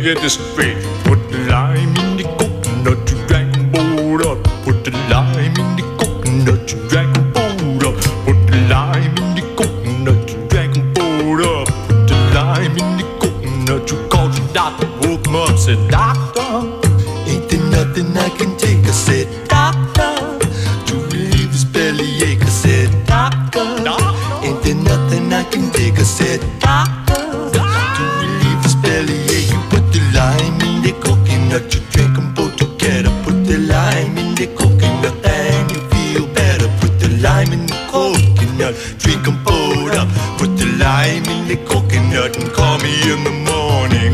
get this straight. Put the lime in the coconut, you drag them both up. Put the lime in the coconut, you drag them both up. Put the lime in the coconut, you drag them both up. Put the lime in the coconut, you called your doctor, woke him up, said, doctor, ain't there nothing I can take? I said, doctor, to relieve his bellyache. I said, doctor, ain't there nothing I can take? I said, doctor, to relieve his bellyache. You put the lime in the coconut, you drink them both together. Put the lime in the coconut and you feel better. Put the lime in the coconut, drink them both up. Put the lime in the coconut and call me in the morning.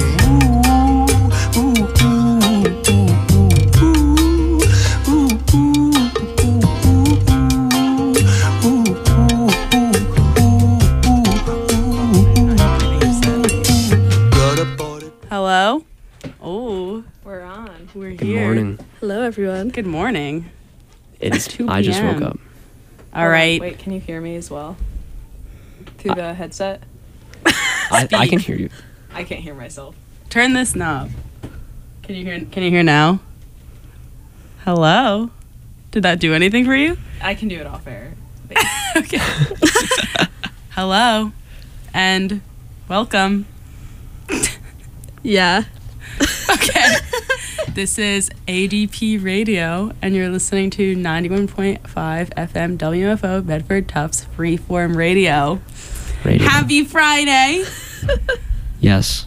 Hello? Oh, We're on. we're Good here. morning. Hello, everyone. Good morning. It's 2 I just woke p.m. up. All right. Wait, can you hear me as well? Through the headset? I can hear you. I can't hear myself. Turn this knob. Can you hear now? Hello? Did that do anything for you? I can do it off air. Okay. Hello. And welcome. Yeah. Okay. This is ADP Radio, and you're listening to 91.5 FM WFO Bedford Tufts Freeform Radio. Happy Friday. Yes.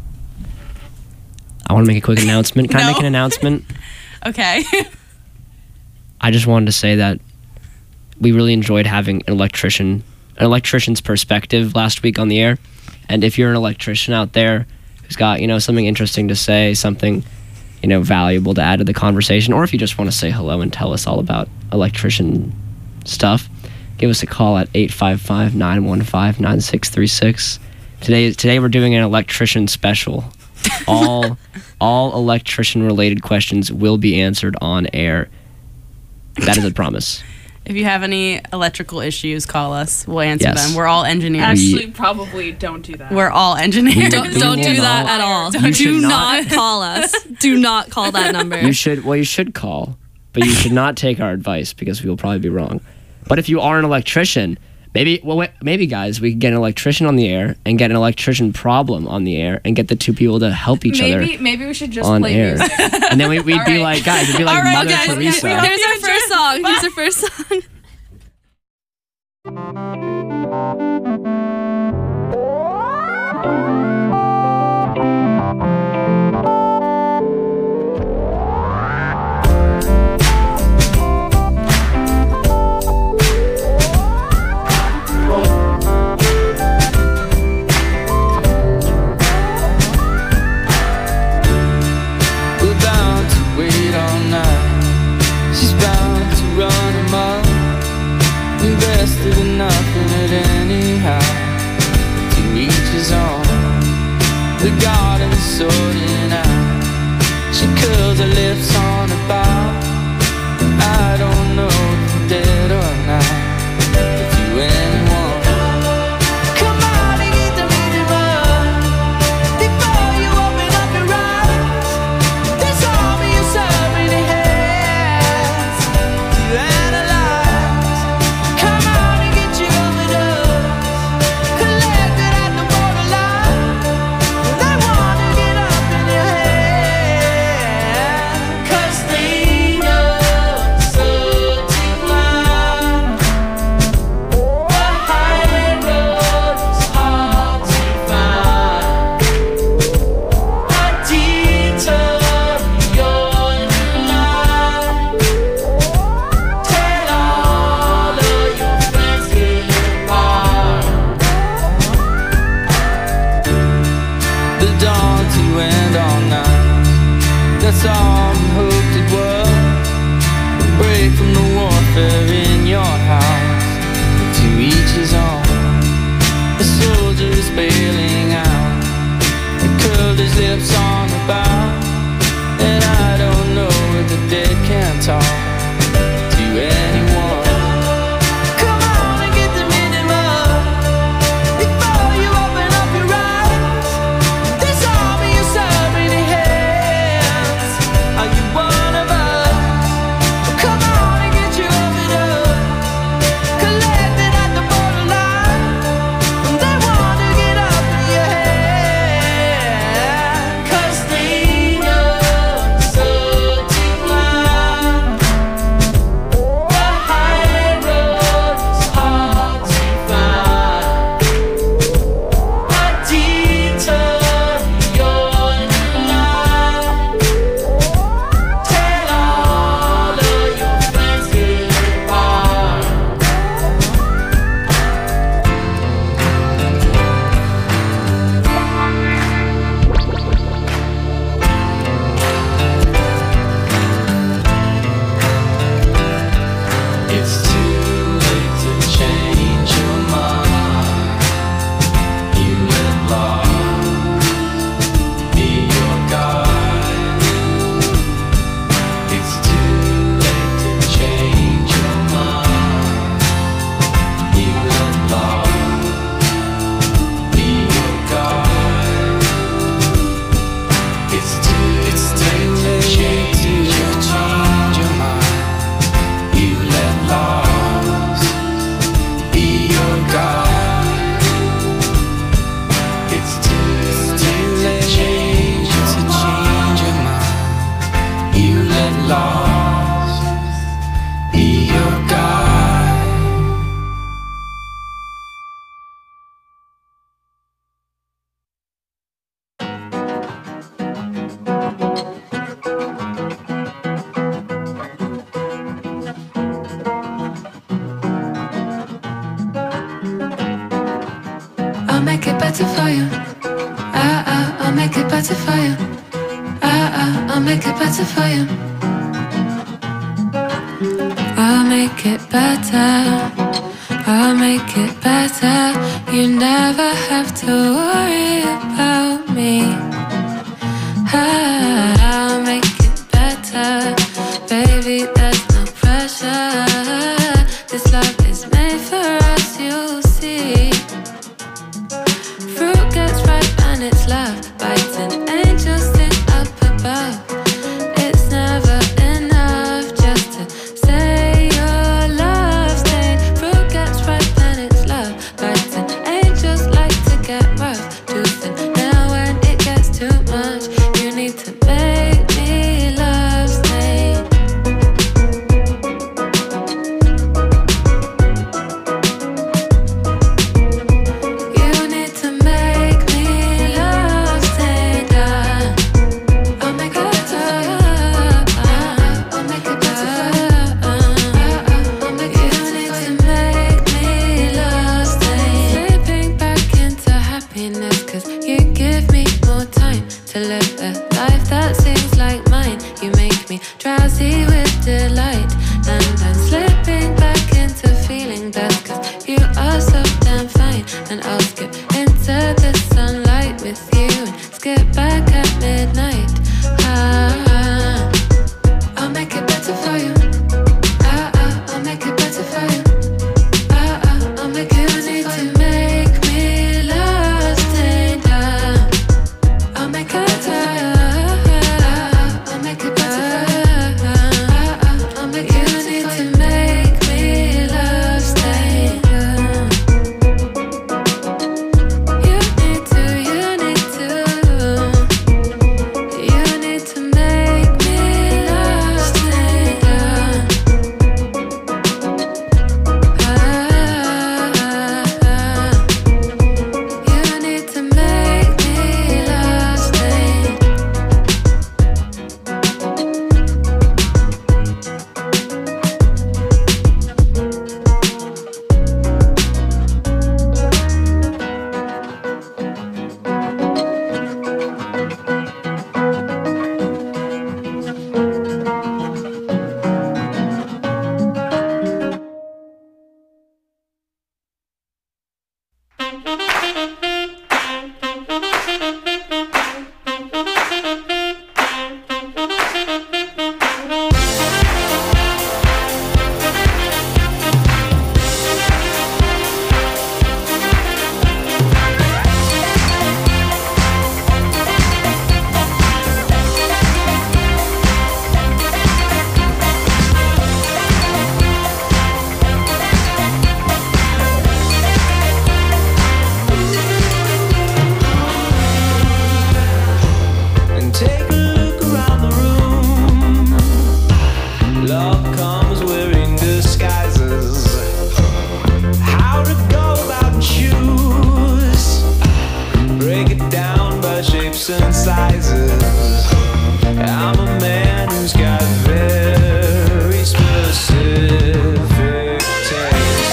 I want to make a quick announcement. Can I No. make an announcement? Okay. I just wanted to say that we really enjoyed having an electrician's perspective last week on the air. And if you're an electrician out there who's got, something interesting to say, something, valuable to add to the conversation, or if you just want to say hello and tell us all about electrician stuff, give us a call at 855-915-9636. Today we're doing an electrician special. All electrician related questions will be answered on air. That is a promise. If you have any electrical issues, call us. We'll answer Yes. them. We're all engineers. Actually, probably don't do that. We're all engineers. Don't Don't will do that not. at all. You should Do not. not call us. Do not call that number. You should call, but you should not take our advice because we will probably be wrong. But if you are an electrician, maybe guys, we could get an electrician on the air and get an electrician problem on the air and get the two people to help each other Maybe we should just on play air. music. And then we'd be right. like, guys, we'd be like All right, Mother guys, Teresa. Here's our first song. Here's our first song. We're bound to wait all night. She's bound to run amok. Invested in nothing at anyhow. To each his own. The garden's sorting out. She curls her lips on a bough. I don't know if you're dead or not. If you anyone, come out and get the reason run before you open up your eyes. There's only a servant in hands to analyze. Come out and get your overdose, collected at the borderline. They wanna get up in your head, 'cause they know so deep. be your God. It's too late to change your mind. You let lost be your guide. I'll make it better for you. I'll make it better for you. I'll make it better for you. I'll make it better. I'll make it better. You never have to worry about me. I'll make it better. Baby, there's no pressure. This love is made for us, you'll see. Fruit gets ripe and it's love biting. Angels sing up above. It's never enough just to say your love stayed. Fruit gets ripe and it's love biting. Angels like to get rough, too thin. Now when it gets too much, you need to make me love stay. You need to make me love stay down. I'll make it better. I'll make it better. I'll make it better. You need to make me love stay. Slipping back into happiness 'cause you give me more time to live a life that seems like mine. You make me drowsy with delight, and I'm slipping back into feeling best 'cause you are so damn fine. And I'll skip into the sunlight with you and skip back at midnight. I'll make it better for you. I'll make it better for you. I'll make it better. You need to make me love stay down. I'll make it better. I'll make it better. I'll make it better. You need to make me love stay down. You need to, you need to. You need to make me love stay down. You need to make me love stay. And take a look around the room. Love comes wearing disguises. How to go about and choose. Break it down by shapes and sizes. I'm a man who's got very specific taste.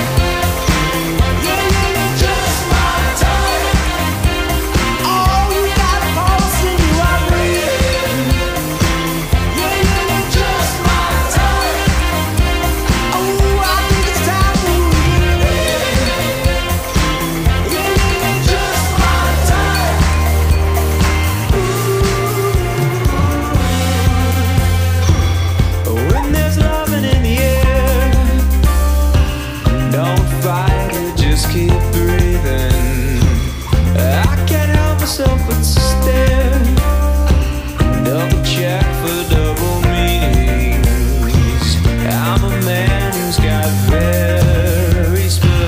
You're just my type. Oh, you got pulse in you, I breathe. You're just my type. Oh, I think it's time for you. You're just my type. When there's loving in the air, don't fight it, just keep breathing. I can't help myself but to stare. Double check for double meanings. I'm a man who's got very specific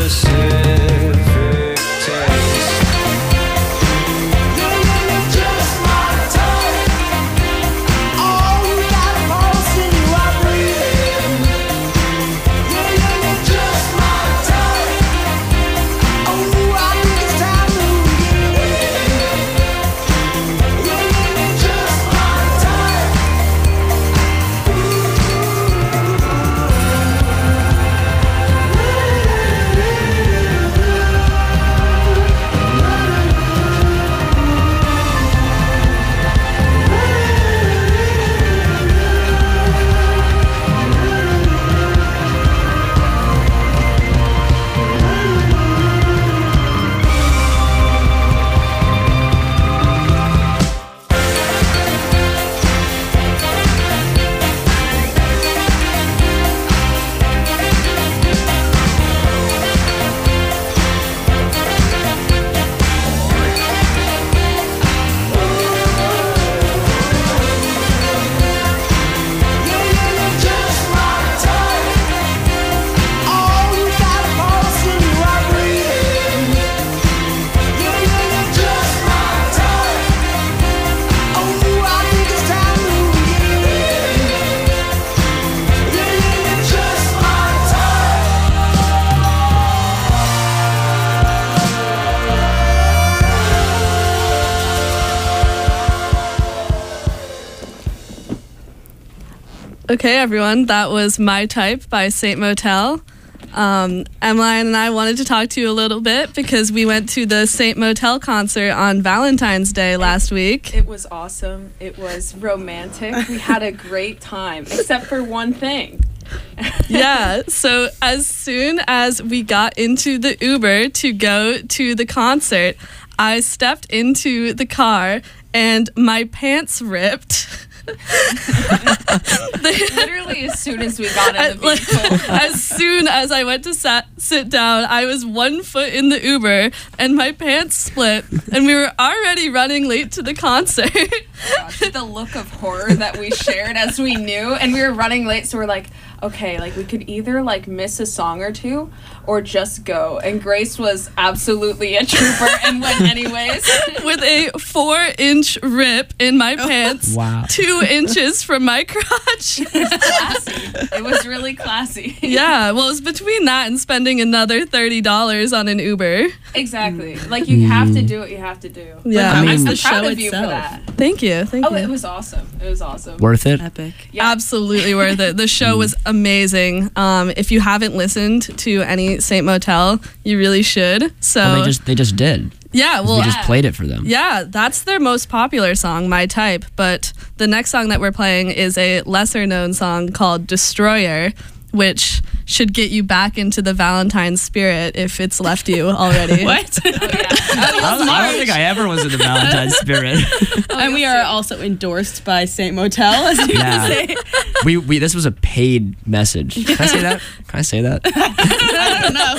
Okay, everyone, that was My Type by Saint Motel. Emmeline and I wanted to talk to you a little bit because we went to the Saint Motel concert on Valentine's Day last week. It was awesome. It was romantic. We had a great time, except for one thing. Yeah, so as soon as we got into the Uber to go to the concert, I stepped into the car and my pants ripped. Literally, as soon as we got in the vehicle. As soon as I went to sit down, I was 1 foot in the Uber and my pants split, and we were already running late to the concert. Gosh, the look of horror that we shared as we knew, and we were running late, so we're like, okay, like we could either like miss a song or two or just go. And Grace was absolutely a trooper and went anyways. With a 4-inch rip in my pants, Wow. 2 inches from my crotch. Classy. It was really classy. Yeah, well, it was between that and spending another $30 on an Uber. Exactly. Like you have to do what you have to do. Yeah. How I was mean- the I'm proud show of you for itself? that. Thank you. Thank Oh, you. it was awesome. It was awesome. Worth it? Epic. Yeah. Absolutely worth it. The show was amazing. If you haven't listened to any Saint Motel, you really should. So Well, they just did. yeah, well, We just played it for them. yeah, that's their most popular song, My Type. But the next song that we're playing is a lesser known song called Destroyer, which should get you back into the Valentine spirit if it's left you already. What? I don't think I ever was in the Valentine spirit. And we are also endorsed by Saint Motel, as you Yeah. say. we this was a paid message. Can I say that? Can I say that? I don't know.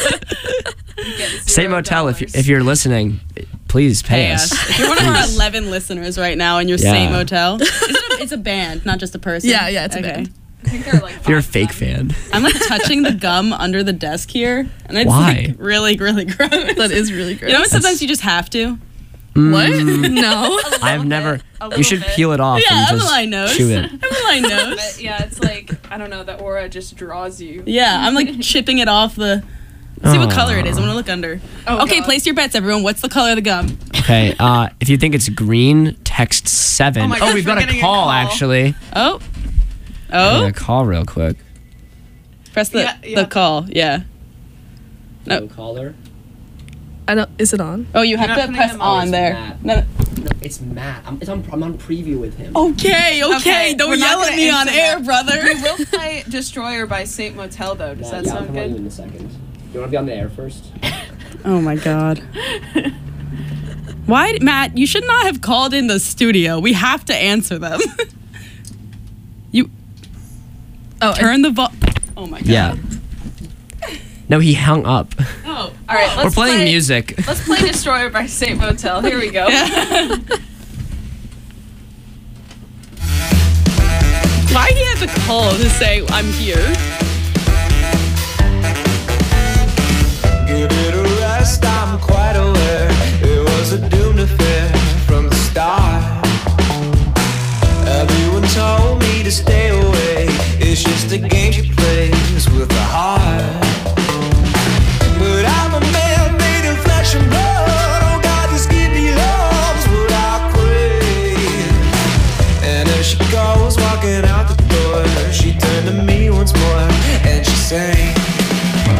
Saint Motel, if you're listening, please pay us. If you're one of our 11 listeners right now and you're Yeah. Saint Motel, it's a band, not just a person. Yeah, it's a band. I think there are like If you're a 5 fake of them. fan. I'm like touching the gum under the desk here, and it's Why? like really, really gross. That is really great. You know, sometimes you just have to. What? No. I've never. A You little should bit. peel it off Yeah, and just Emmeline knows. chew it. Emmeline knows. But yeah, it's like, I don't know, the aura just draws you. Yeah, I'm like chipping it off the. See what color it is. I want to look under. Oh, Okay, God. place your bets, everyone. What's the color of the gum? Okay. If you think it's green, text 7. Oh my gosh, we've got we're a getting a call call. actually. Oh. I'm Oh. gonna call real quick. Press the Yeah. call. Yeah. No. caller. I don't. Is it on? Oh, you have You're to not putting press them on. on there. Matt. No, no. No, it's Matt. I'm on preview with him. Okay, Okay, Don't we're not yell at gonna me on answer air, that. brother. We will play Destroyer by Saint Motel, though. Does that sound good? in a second. You want to be on the air first? Oh my god. Why, Matt? You should not have called in the studio. We have to answer them. You Oh, turn the Oh my god. Yeah. No, he hung up. Oh. All right, let's We're playing play, music. Let's play Destroyer by Saint Motel. Here we go. Why he had to call to say I'm here? Give it a rest, I'm quite aware it was a doomed affair from the start. Everyone told me to stay away. It's just a game she plays with the heart. But I'm a man made of flesh and blood. Oh God, just give me love's what I crave. And as she goes walking out the door, she turned to me once more and she sang,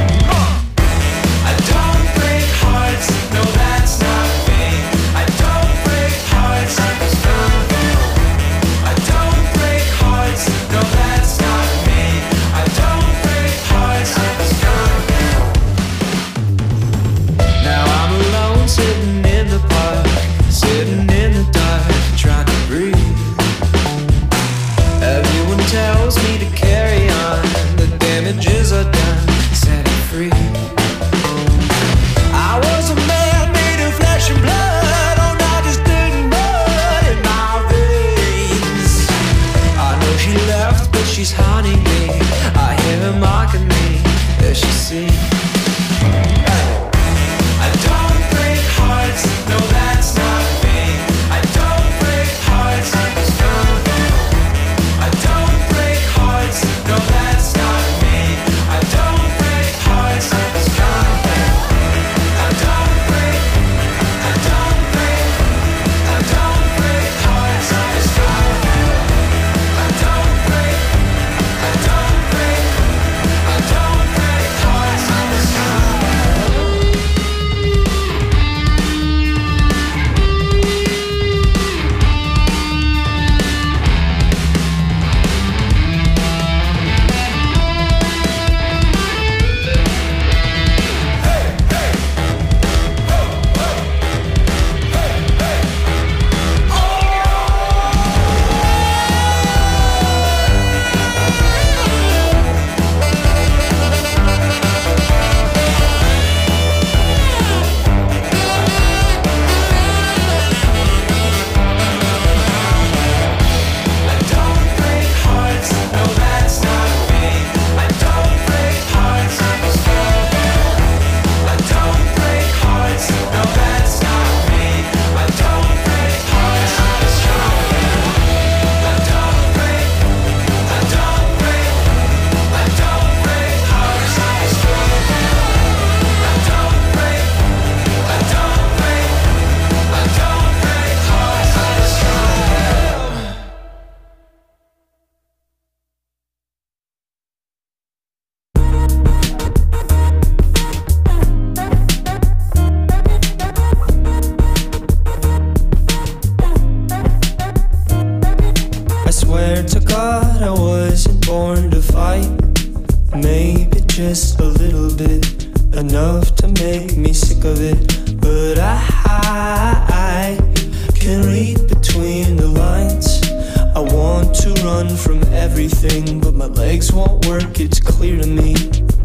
make me sick of it. But I can read between the lines. I want to run from everything, but my legs won't work, it's clear to me.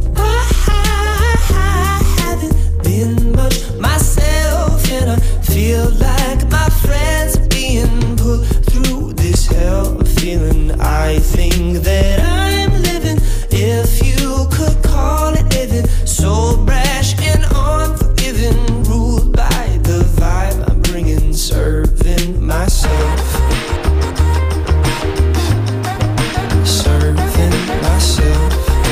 I haven't been much myself, and I feel like my friends are being put through this hell. Feeling I think that I'm living, if you could call it living. So brash and unforgiving, ruled by the vibe I'm bringing, serving myself. Serving myself.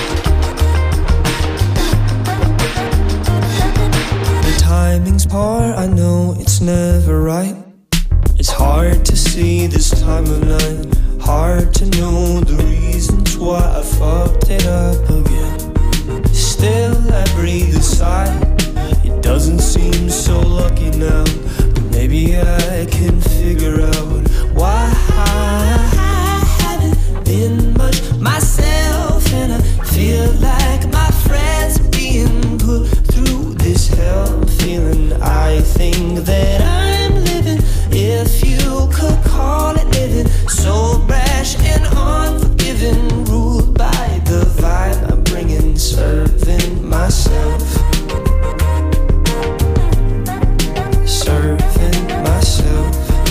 The timing's poor, I know it's never right. It's hard to see this time of night. Hard to know the reasons why I fucked it up again. Still I breathe a sigh. It doesn't seem so lucky now, but maybe I can figure out why I haven't been much myself, and I feel like my friends are being put through this hell. Feeling I think that I'm living, if you could call it living. So brash and unforgiving, ruled by the vibe I'm bringing, serving myself. Serving myself.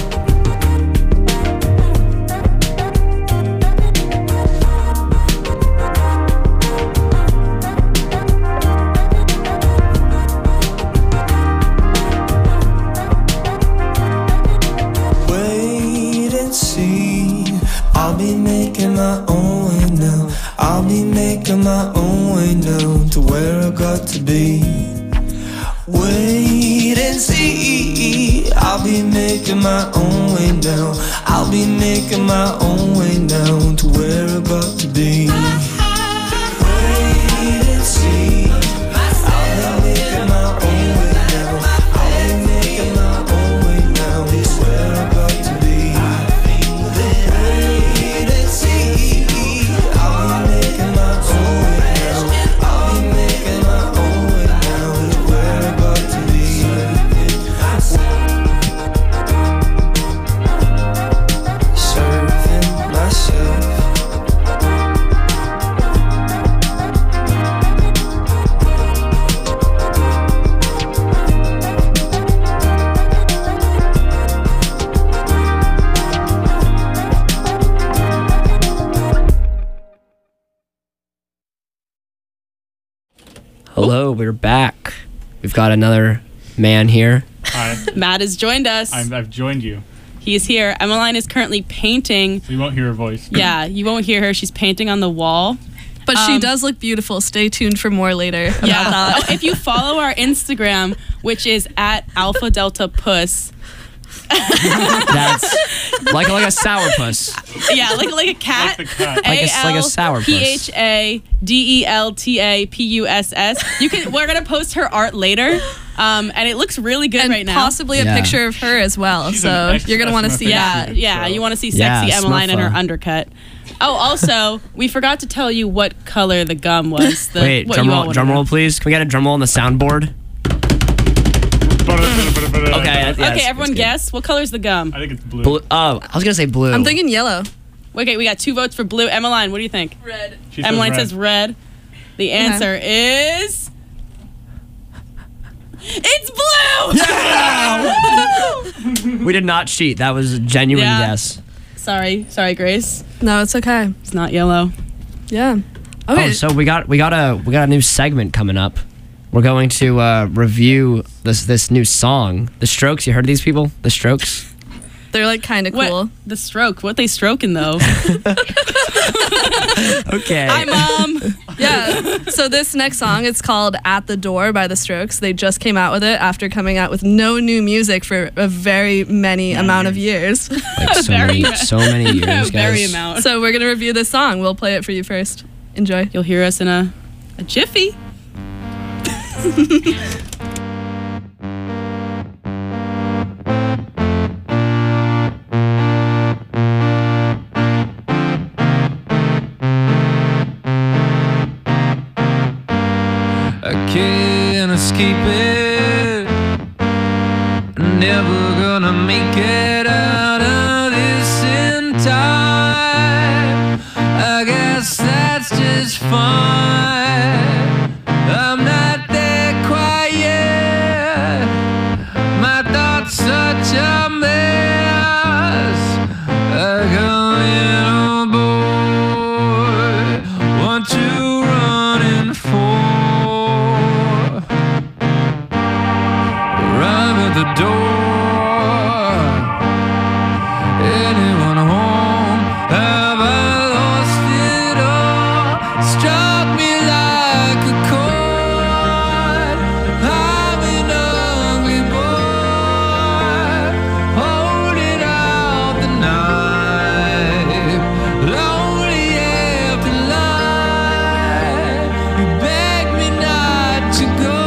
Wait and see, I'll be making my own way now. I'll be making my own way now to where I got to be. Wait and see, I'll be making my own way now. I'll be making my own way now to where I got to be. Wait and see, I'll be making my own way now. I'll be making my own way now to where I got to be. Wait and see, I'll be making my own way now. I'll be making my own way now to where I got to be. Serving myself. Hello, we're back. We've got another man here. Hi, Matt has joined us. I've joined you. He is here. Emmeline is currently painting. So you won't hear her voice. Yeah, you won't hear her. She's painting on the wall. But she does look beautiful. Stay tuned for more later about Yeah. that. Oh, if you follow our Instagram, which is at Alpha Delta Puss. That's like a sourpuss. Yeah, like a cat. Like the cat. Like a sourpuss. PHADELTAPUSS. We're gonna post her art later, and it looks really good And right now. possibly a Yeah. picture of her as well. She's So an ex- you're going to want to see Yeah, that. yeah. So- You want to see Yeah, sexy Emmeline in her smuffa. undercut. Oh, also, we forgot to tell you what color the gum was. Wait, what you all wanna drum know. roll, please. Can we get a drum roll on the soundboard? Okay, Okay, everyone guess. What color's the gum? I think it's blue. Blue. Oh, I was gonna say blue. I'm thinking yellow. Okay, we got 2 votes for blue. Emmeline, what do you think? Red. She says Emmeline red. says red. The answer is... It's blue! we did not cheat. That was a genuine Yeah. guess. Sorry, Grace. No, it's okay. It's not yellow. Yeah. Okay. Oh, so we got a new segment coming up. We're going to review this new song, The Strokes. You heard of these people? The Strokes. They're like kind of What? cool. The stroke. What they stroking though? Okay. Hi, Mom. Yeah. So this next song, it's called At the Door by The Strokes. They just came out with it after coming out with no new music for a very many amount of years. Like so many years, guys. Very amount. So we're going to review this song. We'll play it for you first. Enjoy. You'll hear us in a jiffy. A key in a escape it. Never gonna make it out of this in time. I guess that's just fine. I'm not there quite yet. My thoughts such a mess. Like a little boy. What you running for? Arrive at the door. Anyone home? Have I lost it all? Struck me like a chord. I'm an ugly boy, holding out the knife. Lonely after life. You beg me not to go.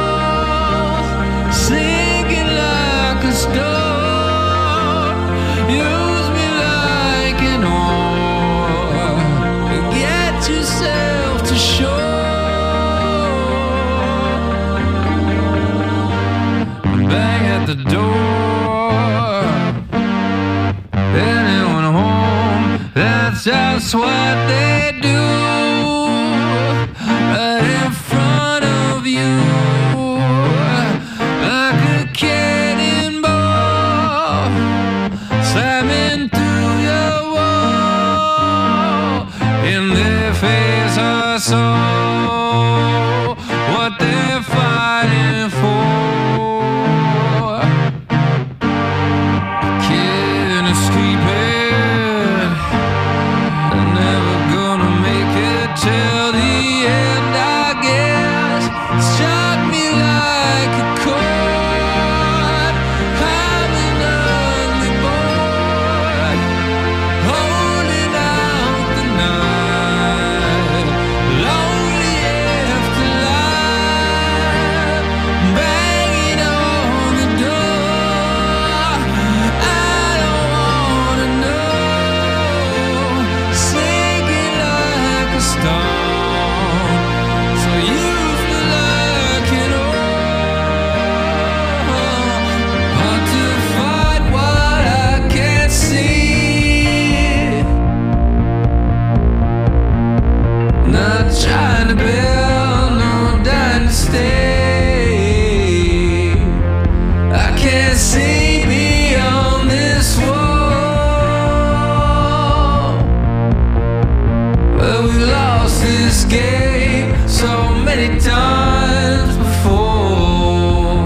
Sinking like a stone. Use me like an oar. Get yourself to shore. Bang at the door. Anyone home? That's just what they do. Right in front of you. Like a cannonball. Slamming through your wall. In their face I saw what they're fighting for. Can't escape it. They're never gonna make it till the end, I guess. Struck me like a chord. I'm an ugly boy, holding out the night. Lonely after life, banging on the door. I don't wanna know. Sinking like a stone. So use me like an oar. Hard to fight what I can't see. Not trying to build no dynasty. I can't see beyond this wall. But we lost this game so many times before.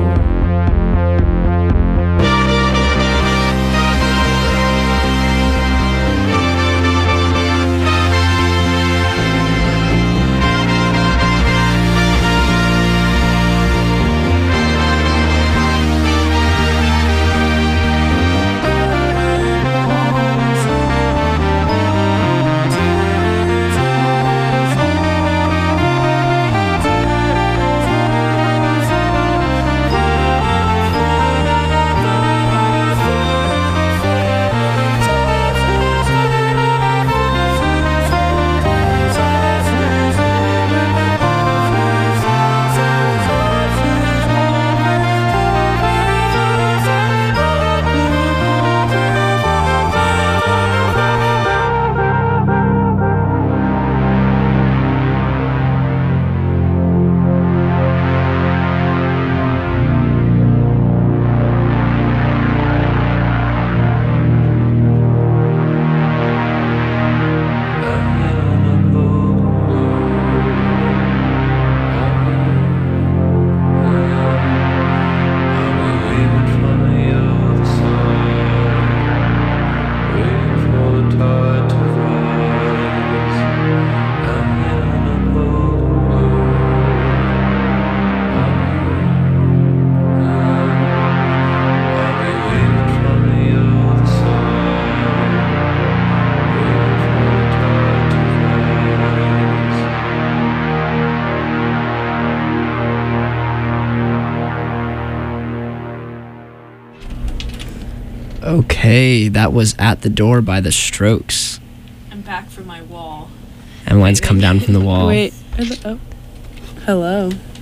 Okay, that was At the Door by The Strokes. I'm back from my wall. Emmeline's come down from the wall. Wait. Hello. It's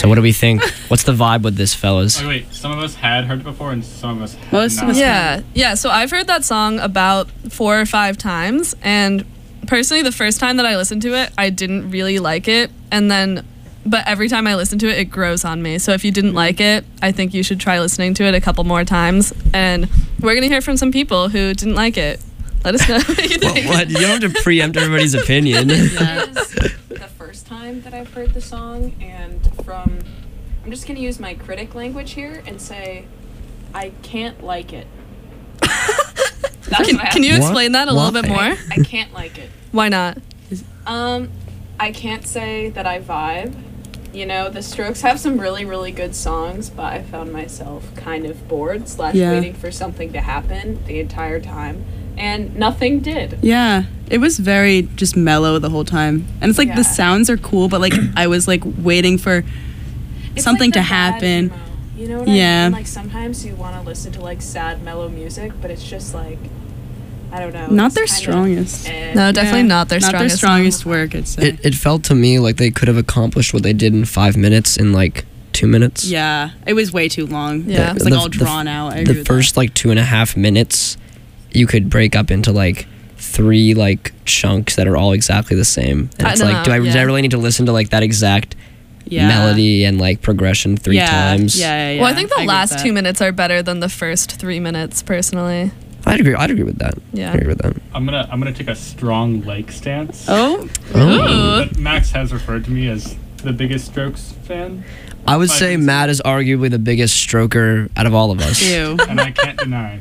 So what do we think? What's the vibe with this, fellas? Oh, wait, some of us had heard it before and some of us had Most of not. us Yeah. So I've heard that song about 4 or 5 times, and personally, the first time that I listened to it, I didn't really like it, but every time I listen to it, it grows on me. So if you didn't like it, I think you should try listening to it a couple more times. And we're gonna hear from some people who didn't like it. Let us know what you think. What? You don't have to preempt everybody's opinion. It is the first time that I've heard the song, and I'm just gonna use my critic language here and say, I can't like it. That's what I have Can you What? explain that a little bit Why? more? I can't like it. Why not? I can't say that I vibe. You know, the Strokes have some really, really good songs, but I found myself kind of bored / Yeah. waiting for something to happen the entire time, and nothing did. Yeah, it was very just mellow the whole time, and it's like Yeah. the sounds are cool, but like I was like waiting for It's something like to the bad happen. emo. You know what Yeah. I mean? Like sometimes you want to listen to like sad, mellow music, but it's just like, I don't know. Not it's their kinda, strongest. No, definitely not their Not strongest. their strongest work. I'd say. It felt to me like they could have accomplished what they did in 5 minutes in like 2 minutes. Yeah, it was way too long. Yeah. It was like The- all the- drawn out. I agree The with first like 2.5 minutes, you could break up into like 3 like chunks that are all exactly the same. And I it's know, like, do I yeah. really need to listen to like that exact that. Yeah. melody and like progression 3 yeah. times? Yeah. Well, I think the agree with last that. 2 minutes are better than the first 3 minutes, personally. I'd agree with that. Yeah. I'd agree with that. I'm gonna take a strong like stance. Oh, But Max has referred to me as the biggest Strokes fan, I would I say can see Matt is arguably the biggest stroker out of all of us. ew. and I can't deny.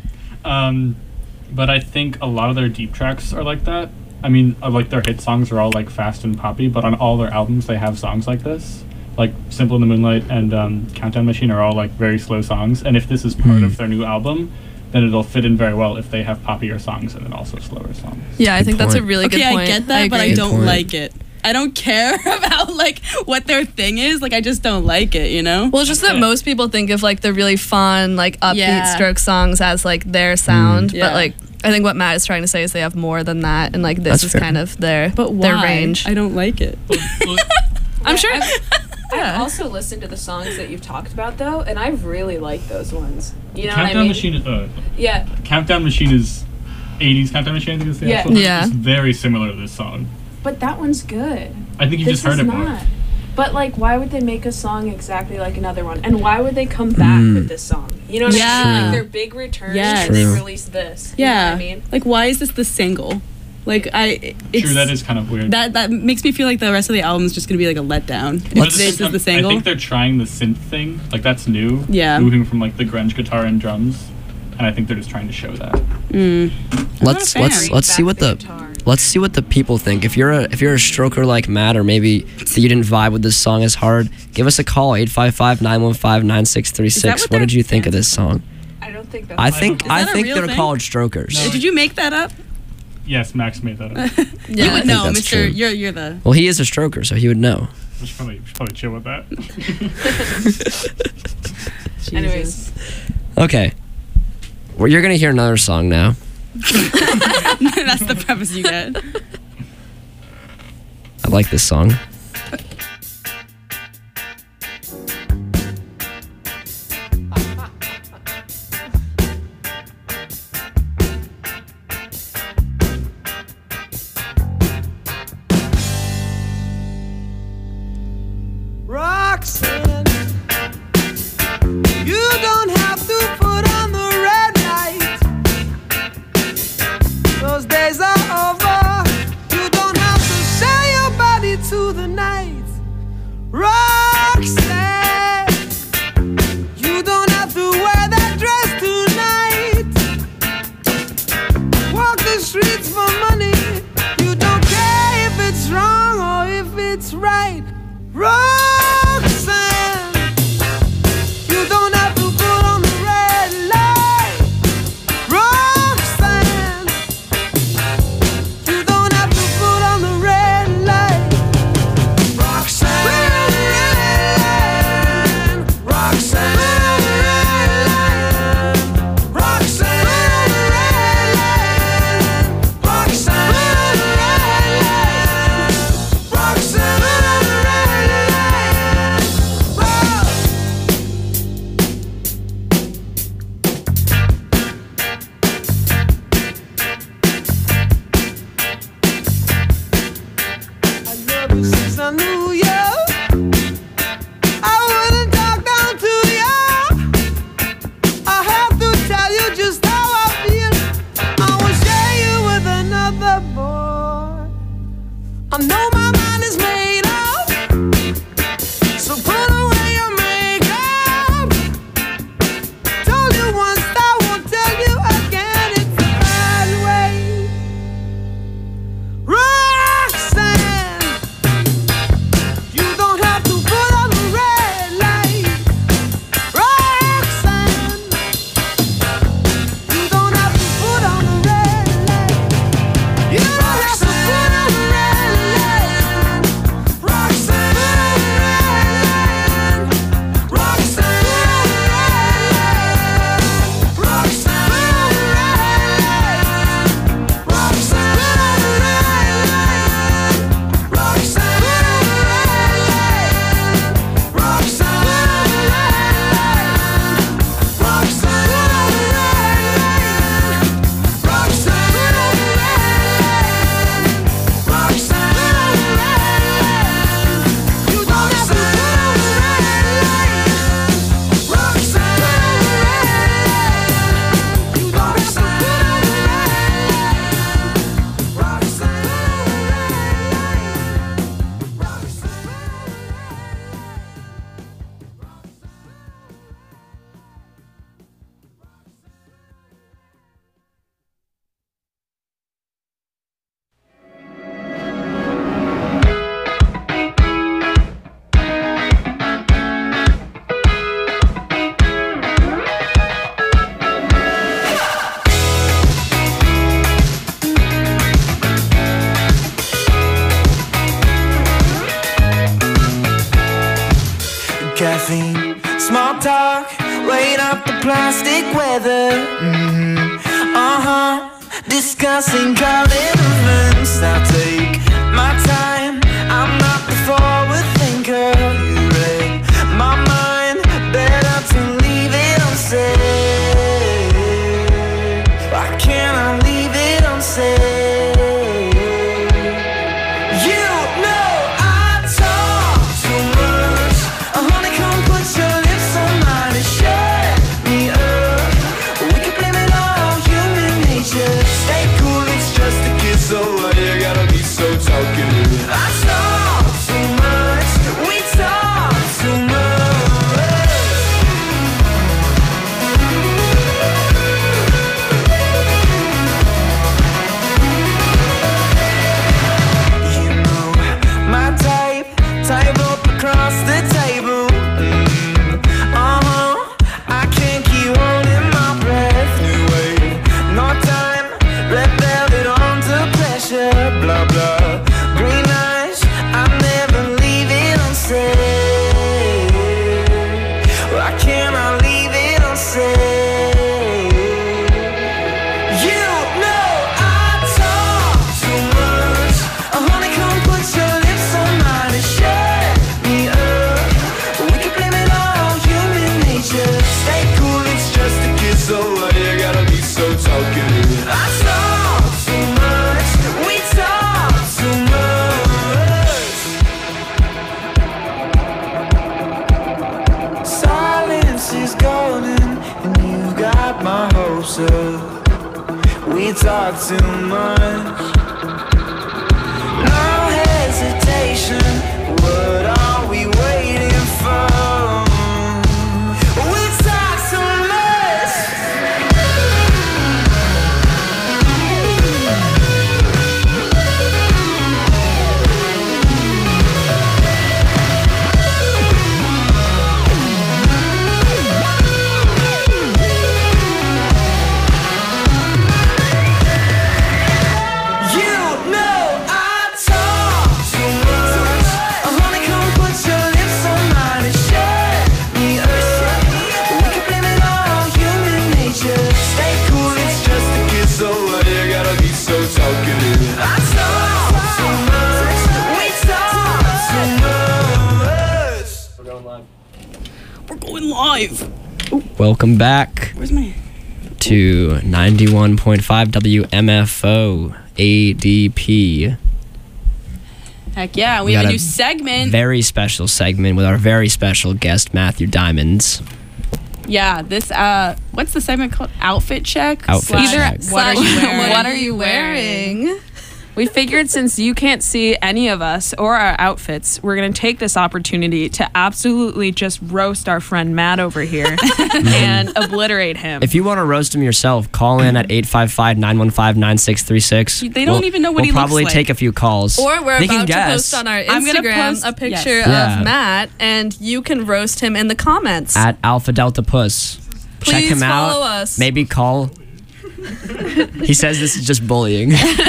But I think a lot of their deep tracks are like that. I mean, like their hit songs are all like fast and poppy, but on all their albums they have songs like this. Like Simple in the Moonlight and Countdown Machine are all like very slow songs. And if this is part of their new album, then it'll fit in very well if they have poppier songs and then also slower songs. Yeah, I Good think that's a point. really Okay, good point. I get that, but I agree. Good don't point. like it. I don't care about like what their thing is. Like I just don't like it. You know. Well, it's just that most people think of like the really fun, like upbeat Yeah. Strokes songs as like their sound, Yeah. but like I think what Matt is trying to say is they have more than that, and like this That's is fair. kind of their But why? their range. I don't like it. I'm sure. I've also listened to the songs that you've talked about though, and I really like those ones. You know Countdown what I mean? Machine. Yeah. Countdown Machine is 80s Countdown Machine. I think is the Yeah. actual. Yeah. It's very similar to this song. But that one's good. I think you This just heard is it not. more. But like, why would they make a song exactly like another one? And why would they come back with this song? You know what I Yeah. mean? Like their big return, Yes. and they True. release this. You know Yeah. what I mean? Like why is this the single? Like it's True, that is kind of weird. that makes me feel like the rest of the album is just gonna be like a letdown. But If this is the single. I think they're trying the synth thing. Like that's new. Yeah. Moving from like the grunge guitar and drums, and I think they're just trying to show that. Let's fan. let's see what the guitar. let's see what the people think. If you're a stroker like Matt, or maybe that you didn't vibe with this song as hard, give us a call 855-915-9636. what What did they're- you think of this song? I don't think that's. I think that a real they're thing? called strokers. No. Did you make that up? Yes, Max made that up. You would think know, that's Mister. true. You're the. Well, he is a stroker, so he would know. We should probably chill with that. Anyways. Okay. Well, you're gonna hear another song now. That's the premise you get. I like this song. Roxanne, you don't have to put on the red light. Those days are over. You don't have to sell your body to the talk, wait up the plastic weather. Discussing clouded movements. I'll take my time. I'm not the forward thinker. You read my mind. Better to leave it unsaid. Why can't I leave it unsaid? You know I talk too much. Honey, come put your lips on mine and shut me up. We can blame it on human nature. Stay cool, it's just a kiss. So why you gotta be so talkative? I talk too much. We talk too much. You know my type up across the table. I can't keep holding my breath. New wave, no time. Red velvet onto pressure. Blah blah. Green eyes, I never leave it unsaid. Why can't I leave it unsaid? You know I talk too much. Honey, come put your lips on mine and shut me up. We can blame it on human nature. Stay cool, it's just a kiss. So why you gotta be so talkative? I talk too much. We talk too much. Silence is golden, and you've got my hopes up. We talk too much. No hesitation. What are we waiting for? We talk too much. You know I talk too much. Honey, come put your lips on mine and shut me up. We can blame it on human nature. Stay cool, it's just a kiss. So why you gotta be so talkative? I talk too much. We talk too much. We're going live. Welcome back Where's my? to 91.5 WMFO ADP. Heck yeah, we We have got a a new segment. Very special segment with our very special guest, Matthew Diamonds. Yeah, this what's the segment called? Outfit check. Outfit Slash check. What are you wearing? What are you wearing? We figured since you can't see any of us or our outfits, we're going to take this opportunity to absolutely just roast our friend Matt over here and obliterate him. If you want to roast him yourself, call in at 855-915-9636. They don't even know what he We'll looks probably like. take a few calls. Or we're They can about to guess. post on our I'm gonna Instagram post- a picture yes. Yeah. of Matt, and you can roast him in the comments. At Alpha Delta Puss. Check Please him out. follow us. Maybe call. He says this is just bullying.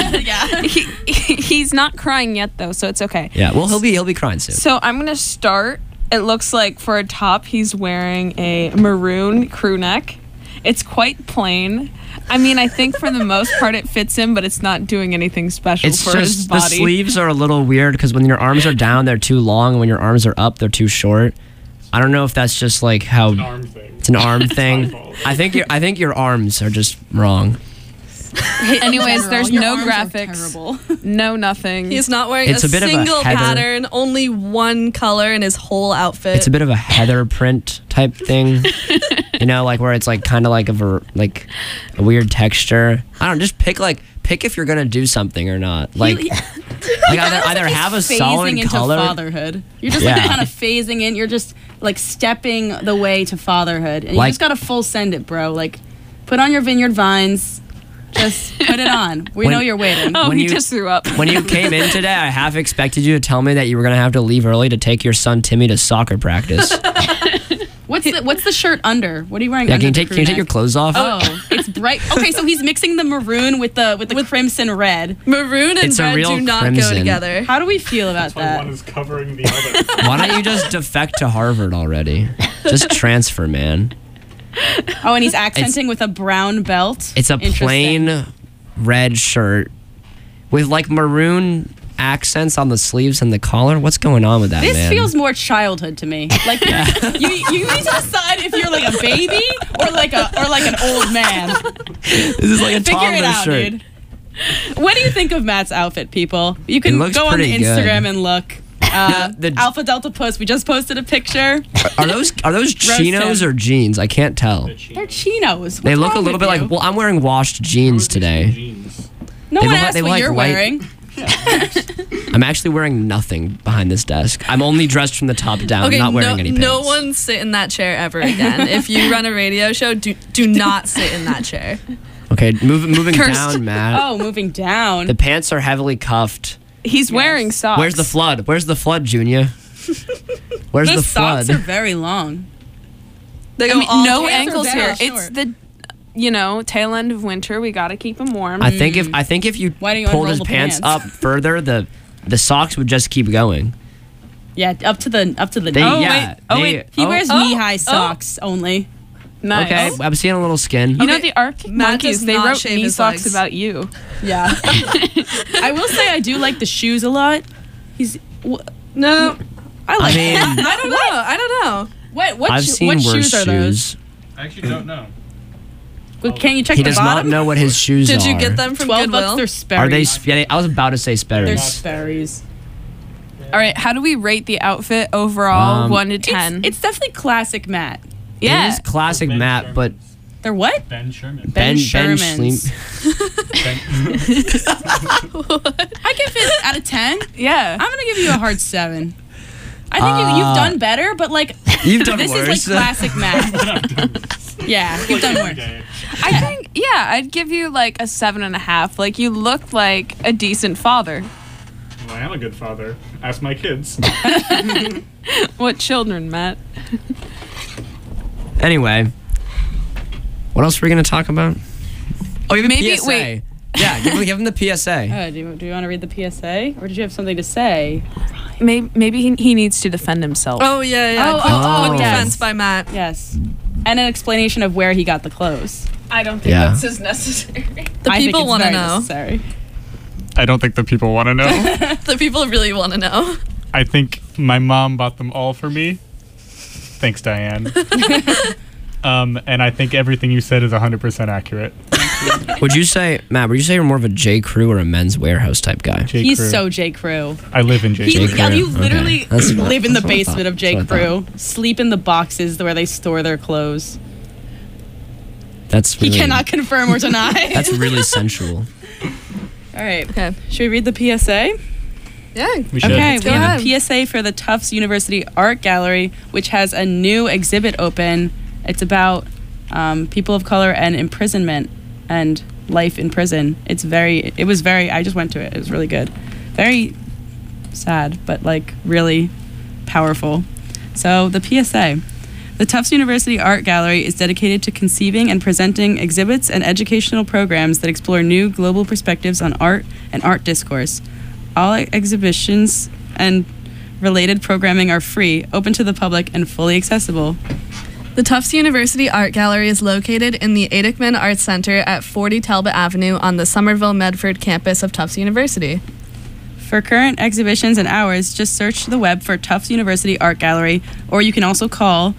He's not crying yet, though, so it's okay. Yeah, well, he'll be crying soon. So I'm going to start. It looks like for a top, he's wearing a maroon crew neck. It's quite plain. I mean, I think for the most part it fits him, but it's not doing anything special It's for his just the body. sleeves are a little weird because when your arms are down, they're too long, and when your arms are up, they're too short. I don't know if that's just like how Arm thing. it's an arm My thing. fault. I think your arms are just wrong. Anyways, there's Your no arms are graphics, terrible. no nothing. He's not wearing It's a a bit of a single heather. pattern, only one color in his whole outfit. It's a bit of a heather print type thing, you know, like where it's like kind of like a weird texture. I don't know, just pick if you're gonna do something or not. Like either have a solid into color. fatherhood. You're just Yeah. like kind of phasing in. You're just like stepping the way to fatherhood, and you Like- just gotta full send it, bro. Like, put on your vineyard vines. Just put it on. We When- know you're waiting. oh, when he you- just threw up. When you came in today, I half expected you to tell me that you were gonna have to leave early to take your son Timmy to soccer practice. What's the shirt under? What are you wearing? Yeah, under can you the take crew your neck? clothes off? Oh, It's bright. Okay, so he's mixing the maroon with the crimson red. Maroon and It's a red real do not go crimson. together. How do we feel about That's why one that? is covering the other. Why don't you just defect to Harvard already? Just transfer, man. Oh, and he's accenting with a brown belt. It's a Interesting. plain red shirt with like maroon accents on the sleeves and the collar. What's going on with that, This man? feels more childhood to me. Like you need to decide if you're like a baby or like an old man. This is like a Figure it toddler out, shirt. dude. What do you think of Matt's outfit, people? You can looks go on pretty Instagram good. and look. The- Alpha Delta Puss. We just posted a picture. Are those chinos him. or jeans? I can't tell. They're chinos. They What's look a wrong little with bit you? like. Well, I'm wearing washed jeans today. Jeans. No they one look like- asked they what look you're like white- wearing. I'm actually wearing nothing behind this desk. I'm only dressed from the top down. Okay, I'm not wearing any pants. no one sit in that chair ever again. If you run a radio show, do not sit in that chair. Okay, moving Cursed. down, Matt. Oh, moving down. The pants are heavily cuffed. He's wearing socks. Where's the flood? Where's the flood, Junior? Where's the the socks flood? are very long. They I go mean, all no the way up. ankles very here. short. It's the tail end of winter. We gotta keep him warm. I think if you Why don't you pulled unroll his the pants pants? up further, the socks would just keep going. Yeah, up to the They, knee. yeah. Oh, they- wait. He wears Oh, knee-high socks only. nice. Okay, I'm seeing a little skin. You know Okay, the Arctic Matt Monkeys. does They not wrote shave knee his socks legs. about you. Yeah. I will say I do like the shoes a lot. No, I like mean- I don't know. what I've seen what worse shoes are those? shoes. I actually don't know. Well, can you check He the does not bottom? know what his shoes are. Did you get them from $12 Goodwill? they're Sperry's. Are they? Yeah, I was about to say They're Sperry's. Sperry's. All right, how do we rate the outfit overall? 1 to It's, 10. it's definitely classic Matt. yeah. It is classic Ben Matt, but They're what? Ben Sherman. Ben Ben Sherman's. Ben, I give it out of 10. Yeah. I'm gonna give you a hard 7. I think you've done better, but like You've done this worse. is like classic Matt. Yeah, you've done worse. Okay. I think, I'd give you like a 7.5. Like, you look like a decent father. Well, I am a good father. Ask my kids. What children, Matt? anyway, what else were we gonna talk about? Oh, you have a Maybe- PSA. wait. Yeah, give him the PSA. Do you want to read the PSA, or did you have something to say? Maybe he needs to defend himself. Oh yeah. Oh, Quick oh, yes. defense by Matt. Yes, and an explanation of where he got the clothes. I don't think Yeah. this is necessary. The I think people it's want to very know. necessary. I don't think the people want to know. The people really want to know. I think my mom bought them all for me. Thanks, Diane. And I think everything you said is 100% accurate. Would you say, Matt? Would you say you're more of a J. Crew or a Men's Warehouse type guy? J. He's Crew. so J. Crew. I live in J. He, Crew. Crew. you Okay. literally That's- live in the that's what I basement thought. of J. That's what I Crew, sleep in the boxes where they store their clothes. That's He really, cannot confirm or deny. That's really sensual. All right. Okay. Should we read the PSA? Yeah. We should. Okay, Go we have ahead. a PSA for the Tufts University Art Gallery, which has a new exhibit open. It's about people of color and imprisonment and life in prison. I just went to it. It was really good. Very sad, but like really powerful. So the PSA. The Tufts University Art Gallery is dedicated to conceiving and presenting exhibits and educational programs that explore new global perspectives on art and art discourse. All exhibitions and related programming are free, open to the public, and fully accessible. The Tufts University Art Gallery is located in the Adickman Arts Center at 40 Talbot Avenue on the Somerville Medford campus of Tufts University. For current exhibitions and hours, just search the web for Tufts University Art Gallery, or you can also call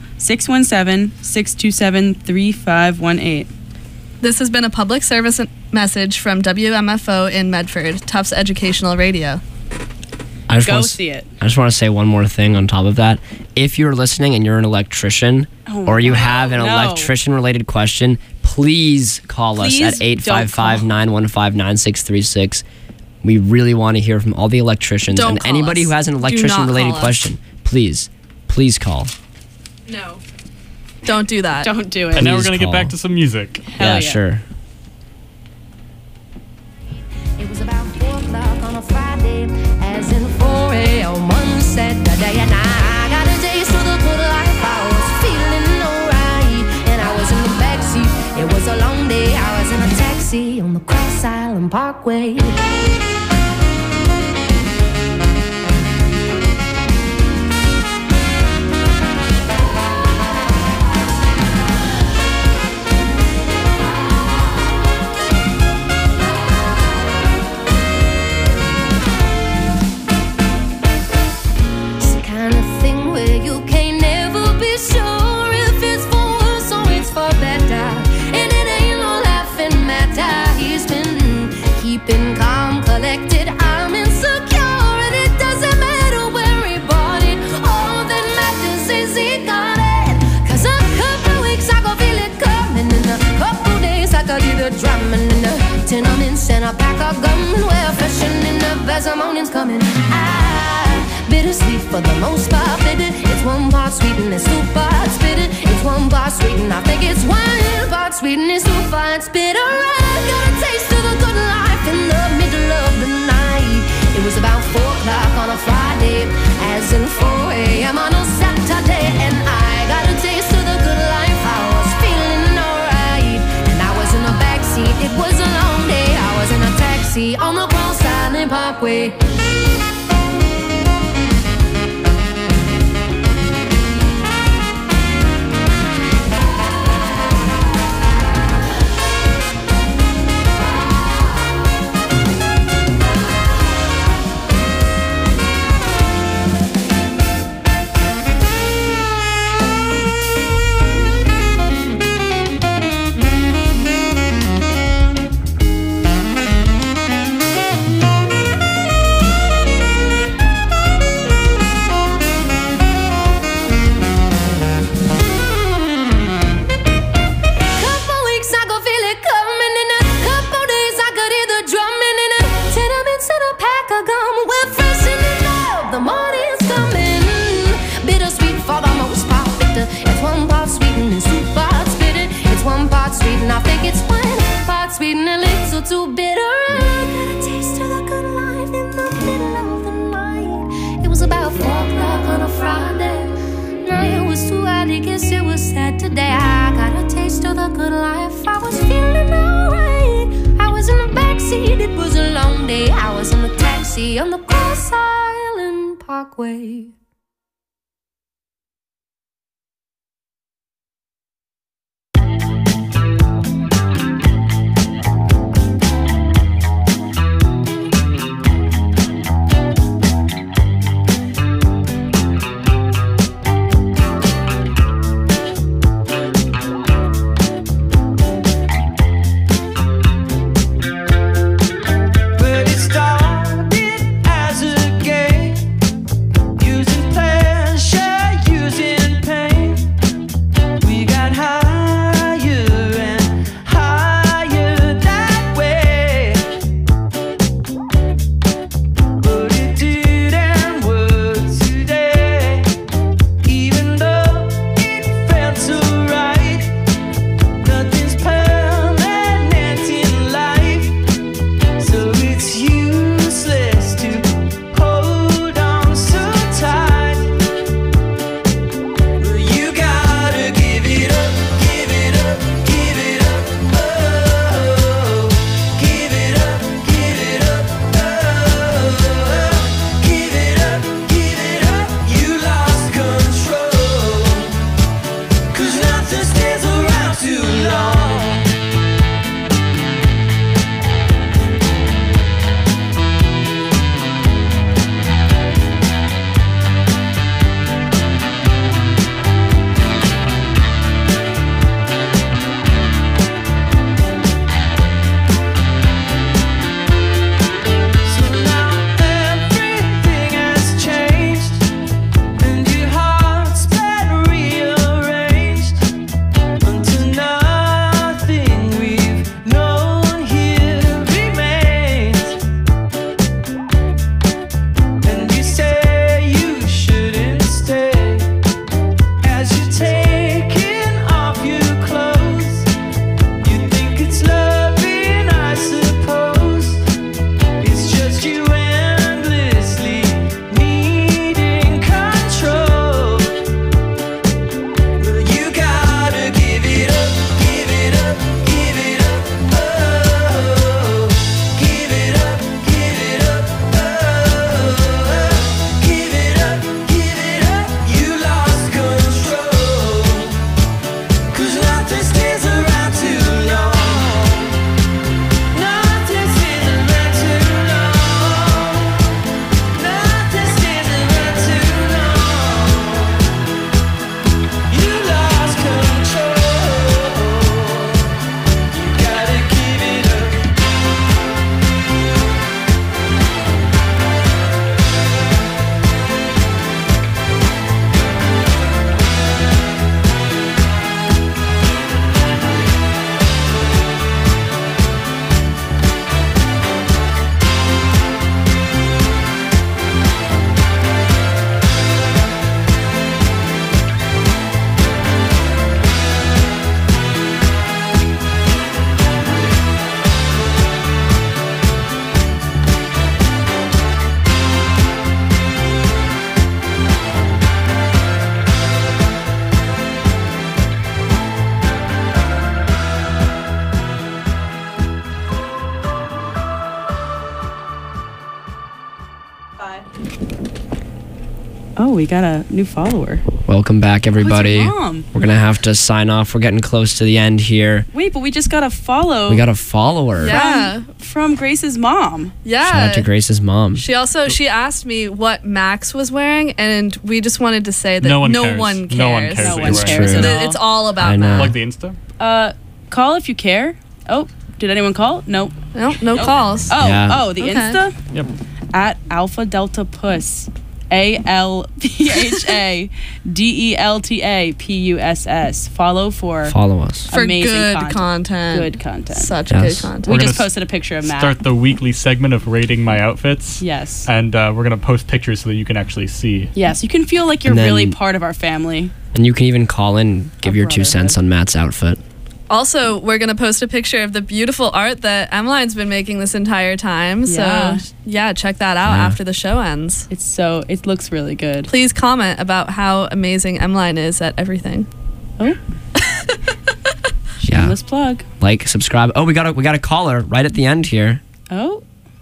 617-627-3518. This has been a public service message from WMFO in Medford, Tufts Educational Radio. I just Go want see it. I just want to say one more thing on top of that. If you're listening and you're an electrician or you have an no. electrician-related question, please call us Please at don't call. 855-915-9636. We really want to hear from all the electricians Don't and call anybody us. who has an Do not electrician-related call us. question. Please call. No. Don't do that. Don't do it. And now we're Please going to get call. back to some music. Hell yeah, yeah. sure. It was about 4 o'clock on a Friday, as in 4 a.m. on Saturday, and I got a taste of the good life. I was feeling alright, and I was in the backseat. It was a long day taxi on the Cross Island Parkway. It's the kind of thing where you can't never be sure if it's for worse or it's for better. And it ain't no laughing matter. He's been keeping calm, collected. I'm insecure, and it doesn't matter where he bought it. All that matters is he got it. 'Cause a couple weeks I gon' feel it coming. In a couple days I could hear the drumming. In the tenements and a pack of gum. Well, freshening up as the morning's coming. Bittersweet for the most part, bitter. It's one part sweet and it's two parts bitter. It's one part sweet and I think it's one part sweet and it's two parts bitter. I got a taste of the good life in the middle of the night. It was about 4 o'clock on a Friday, as in 4 a.m. on a Saturday. And I got a taste of the good life. I was feeling alright, and I was in the backseat. It was a long day. I was in a taxi on the Cross Island Parkway. Couple weeks I could feel it coming. In a couple days I could hear the drumming. In a tenements and a pack of gum. We're freshening up, the morning's coming. Bittersweet for the most part, bitter. It's one part sweet and it's two parts bitter. It's one part sweet and I think it's one part sweet and a little too bitter. I got a taste of the good life in the middle of the night. It was about 4 o'clock on a Friday. No, it was too hard to guess it was Saturday. I got a taste of the good life. I was feeling alright. I was in the backseat. It was a long day. I was in a taxi on the Cross Island Parkway. But it started as a game, using Oh, we got a new follower. Welcome back, everybody. your mom? We're gonna have to sign off. We're getting close to the end here. Wait, but we just got a follow. We got a follower. Yeah. From Grace's mom. Yeah. Shout out to Grace's mom. She asked me what Max was wearing, and we just wanted to say that No one no cares. one cares. No one cares. No what one you're cares wearing. at That all. it's all I about know. Max. Like the Insta? Call if you care. Oh, did anyone call? Nope. No calls. Oh, Yeah. the Okay. Insta? Yep. At Alpha Delta Puss. ALPHADELTAPUSS. Follow for Follow us. For amazing good content. content. Good content. Such Yes. good content. We We're just gonna posted a picture of Matt. Start the weekly segment of rating my outfits. Yes. And we're going to post pictures so that you can actually see. Yes, you can feel like you're And then- really part of our family. And you can even call in, give A your 2 cents brotherhood. on Matt's outfit. Also, we're going to post a picture of the beautiful art that Emmeline's been making this entire time. Yeah. So, yeah, check that out Yeah. after the show ends. It looks really good. Please comment about how amazing Emmeline is at everything. Oh. Shameless plug. Like, subscribe. Oh, we got a caller right at the end here. Oh.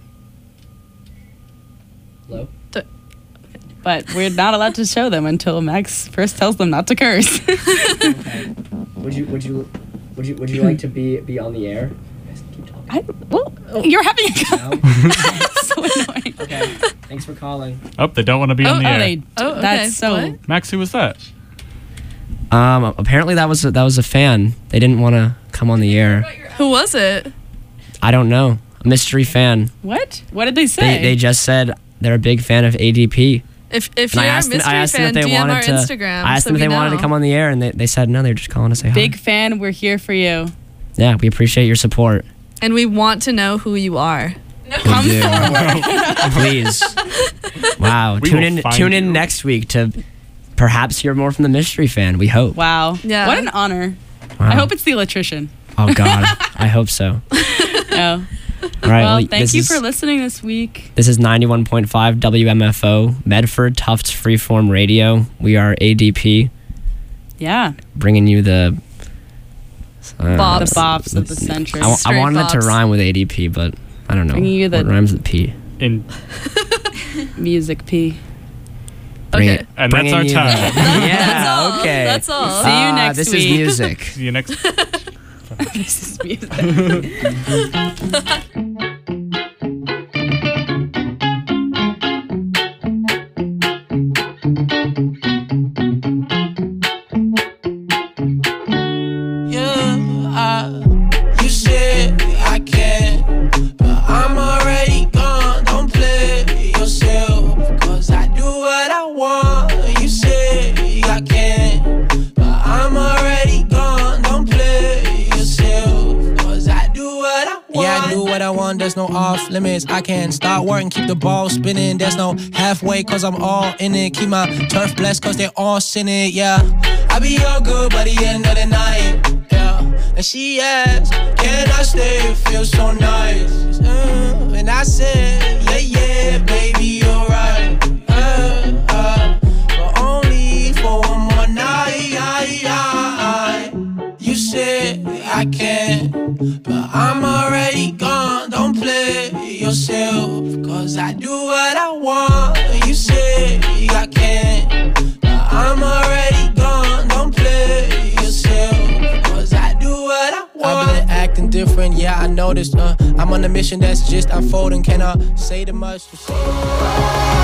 Hello? But we're not allowed to show them until Max first tells them not to curse. Would you like to be on the air? You're having a so annoying. Okay. Thanks for calling. Oh, they don't want to be on the air. Okay. That's so. What? Max, who was that? Apparently that was a fan. They didn't want to come on the air. Who was it? I don't know. A mystery fan. What? What did they say? They just said they're a big fan of ADP. If And you're I a asked them mystery if fan, they DM our wanted to. Instagram. I asked so them if we they wanted to know. come on the air, and they said no. They're just calling to say hi. Big fan. We're here for you. Yeah, we appreciate your support. And we want to know who you are. Come do. forward. Please. Wow. We Tune will in. find Tune in you. next week to perhaps hear more from the mystery fan. We hope. Wow. Yeah. What an honor. Wow. I hope it's the electrician. Oh God. I hope so. Oh. All right. Well, well, thank this you is- for listening this week. This is 91.5 WMFO, Medford Tufts Freeform Radio. We are ADP, Yeah. bringing you the Bops. The bops of the century. I Straight wanted it to bops. rhyme with ADP, but I don't know. Bringing you the- what rhymes with P? In Music P. Bring Okay. it. And that's bringing our you- time. Yeah. That's all. Okay. That's all. See you next This week. is music. See you next. This is music. You said I can't, but I'm already gone. Don't play yourself, cause I do what I want. You said I can't, but I'm already gone. Don't play yourself, cause I do what I want. Yeah, I do what I want, there's no off limits. I can start working, keep the ball spinning. There's no halfway, cause I'm all in it. Keep my turf blessed, cause they're all sinning, yeah. I be all good by the end of the night, yeah. And she asked, can I stay? It feels so nice. And I said, yeah, baby, you're right. But only for one more night. You said I can't, but I'm already gone. Don't play yourself, cause I do what I want. You said I can't, but I'm already gone. Don't play yourself, cause I do what I want. I've been acting different, yeah, I noticed. I'm on a mission that's just unfolding. Can I say too much to say?